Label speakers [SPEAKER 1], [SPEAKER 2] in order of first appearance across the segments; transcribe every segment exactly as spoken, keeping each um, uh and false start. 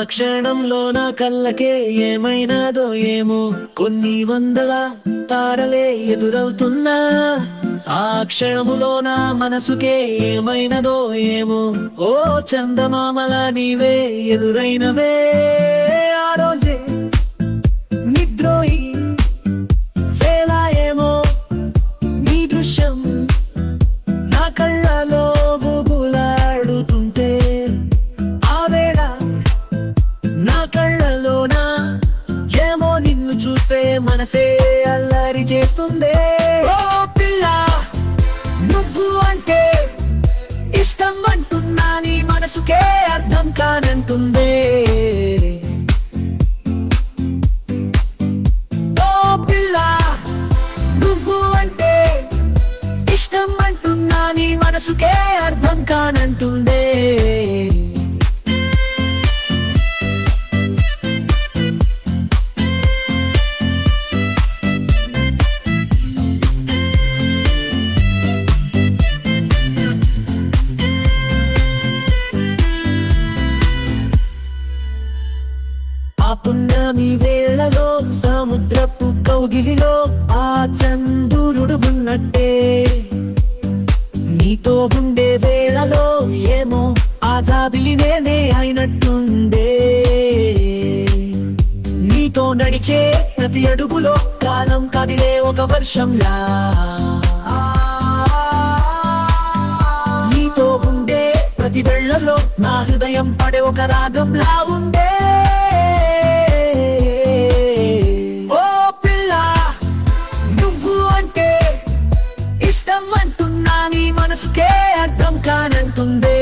[SPEAKER 1] క్షణంలో నా కళ్ళకే ఏమైనాదో ఏమో, కొన్ని వందల తారలే ఎదురవుతున్నా. ఆ క్షణములో నా మనసుకే ఏమైనదో ఏమో, ఓ చందమామల నీవే ఎదురైనవే. ఆ రోజే నిద్రోయి వేళ ఏమో నీ దృశ్యం నా కళ్ళలో ఊగులాడుతుంటే, ఆ వేళ నా కళ్ళలోనా ఏమో నిన్ను చూస్తే మనసే అల్లరి చేస్తుందే. ఓ పిల్ల నువ్వు అంటే ఇష్టం అంటున్నా, నీ మనసుకే అర్థం కానంటుందే. ఓ పిల్ల నువ్వు అంటే ఇష్టం అంటున్నా, నీ మనసుకే అర్థం కానంటుందే. పున్నమి వేళలో సముద్రపు కౌగిలిలో ఆ చంద్రుడు ఉన్నట్టే, నీతో ఉండే వేళలో ఏమో ఆ జాబిలి నేనే అయినట్టుండే. నీతో నడిచే ప్రతి అడుగులో కాలం కదిలే ఒక వర్షంలా, నీతో ఉండే ప్రతి వేళలో నా హృదయం పడే ఒక రాగంలా ఉండే. మనసుకే అర్థం కానంటుందే.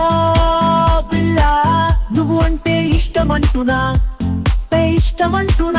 [SPEAKER 1] ఇష్టమంటున్నా ఇష్టమంటున్నా